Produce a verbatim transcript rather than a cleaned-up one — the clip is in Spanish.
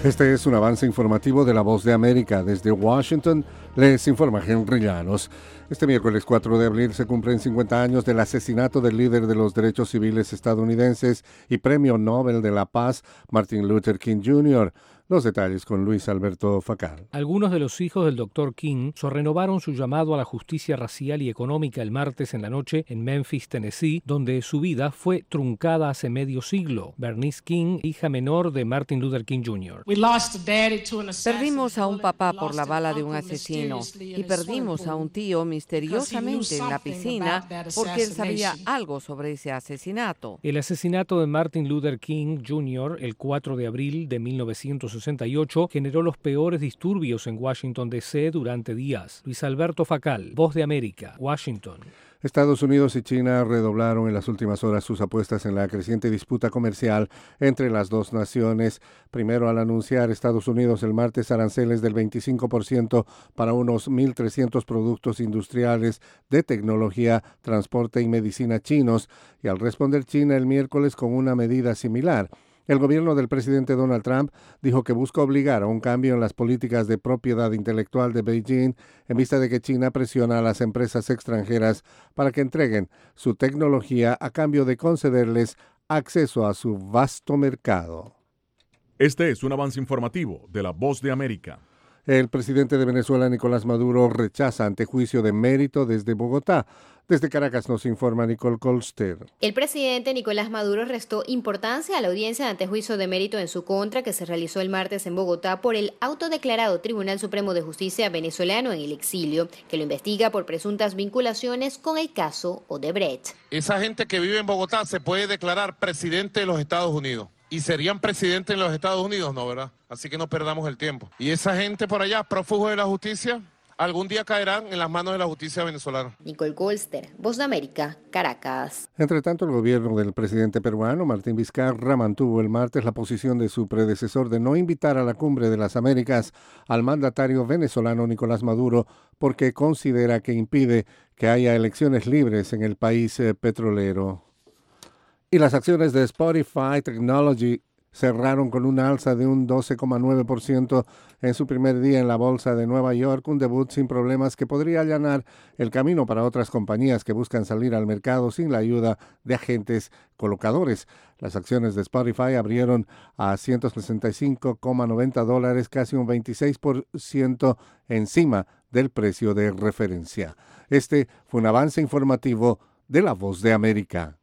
Este es un avance informativo de La Voz de América. Desde Washington les informa Henry Llanos. Este miércoles cuatro de abril se cumplen cincuenta años del asesinato del líder de los derechos civiles estadounidenses y Premio Nobel de la Paz, Martin Luther King junior Los detalles con Luis Alberto Facal. Algunos de los hijos del doctor King renovaron su llamado a la justicia racial y económica el martes en la noche en Memphis, Tennessee, donde su vida fue truncada hace medio siglo. Bernice King, hija menor de Martin Luther King junior Perdimos a un papá por la bala de un asesino y perdimos a un tío misteriosamente en la piscina porque él sabía algo sobre ese asesinato. El asesinato de Martin Luther King junior el cuatro de abril de mil novecientos sesenta y ocho generó los peores disturbios en Washington, D C durante días. Luis Alberto Facal, Voz de América, Washington. Estados Unidos y China redoblaron en las últimas horas sus apuestas en la creciente disputa comercial entre las dos naciones. Primero, al anunciar Estados Unidos el martes aranceles del veinticinco por ciento para unos mil trescientos productos industriales de tecnología, transporte y medicina chinos, y al responder China el miércoles con una medida similar. El gobierno del presidente Donald Trump dijo que busca obligar a un cambio en las políticas de propiedad intelectual de Beijing en vista de que China presiona a las empresas extranjeras para que entreguen su tecnología a cambio de concederles acceso a su vasto mercado. Este es un avance informativo de La Voz de América. El presidente de Venezuela, Nicolás Maduro, rechaza antejuicio de mérito desde Bogotá. Desde Caracas nos informa Nicole Colster. El presidente Nicolás Maduro restó importancia a la audiencia de antejuicio de mérito en su contra que se realizó el martes en Bogotá por el autodeclarado Tribunal Supremo de Justicia venezolano en el exilio, que lo investiga por presuntas vinculaciones con el caso Odebrecht. Esa gente que vive en Bogotá se puede declarar presidente de los Estados Unidos. ¿Y serían presidentes en los Estados Unidos? No, ¿verdad? Así que no perdamos el tiempo. Y esa gente por allá, prófugos de la justicia, algún día caerán en las manos de la justicia venezolana. Nicole Colster, Voz de América, Caracas. Entre tanto, el gobierno del presidente peruano, Martín Vizcarra, mantuvo el martes la posición de su predecesor de no invitar a la Cumbre de las Américas al mandatario venezolano Nicolás Maduro porque considera que impide que haya elecciones libres en el país eh, petrolero. Y las acciones de Spotify Technology cerraron con una alza de un doce coma nueve por ciento en su primer día en la bolsa de Nueva York, un debut sin problemas que podría allanar el camino para otras compañías que buscan salir al mercado sin la ayuda de agentes colocadores. Las acciones de Spotify abrieron a ciento sesenta y cinco coma noventa dólares, casi un veintiséis por ciento encima del precio de referencia. Este fue un avance informativo de La Voz de América.